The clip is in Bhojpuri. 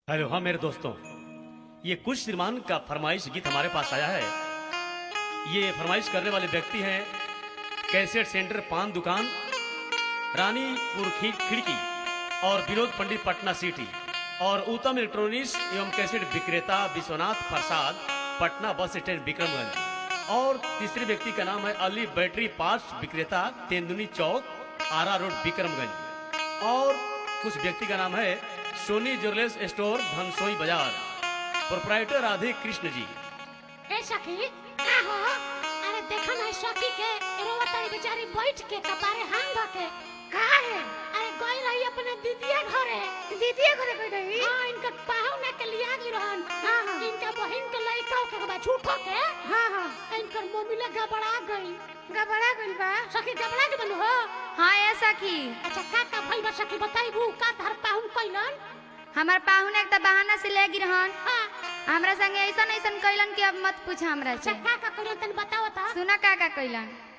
हेलो। हाँ मेरे दोस्तों, ये कुछ श्रीमान का फरमाइश गीत हमारे पास आया है। ये फरमाइश करने वाले व्यक्ति हैं कैसेट सेंटर पान दुकान रानीपुर खिड़की और विनोद पंडित पटना सिटी और उत्तम इलेक्ट्रॉनिक्स एवं कैसेट विक्रेता विश्वनाथ प्रसाद पटना बस स्टैंड विक्रमगंज। और तीसरे व्यक्ति का नाम है अली बैटरी पार्ट्स विक्रेता तेंदुनी चौक आरा रोड विक्रमगंज। और कुछ व्यक्ति का नाम है सोनी ज्वेलर्स स्टोर धनसोई बाजार, प्रोप्राइटर राधे कृष्ण जी। ए सखी का हो? अरे देखो ना सखी के रोवताई बेचारी बैठ के कपारे हाथ धके का है? अरे गई रही अपने दीदिया घरे गई रही। हां, इनका पाहु ना के लिया गई रहन। हां इनका बहन के लइका के बा झूठो के। हां इनकर मम्मी ले गबड़ा गई बा। सखी गबड़ा के बन हो? हाँ ए सखी। अच्छा का भइल बा सखी बताइबू का तार पाहु कइलन? हमार पाहुन एक बहाना से ले गिरहन। हां हमरा संगे ऐसा कैलन कि अब मत पूछ हमरा से। अच्छा का कइलन तनी बताओ त। सुना का कइलन।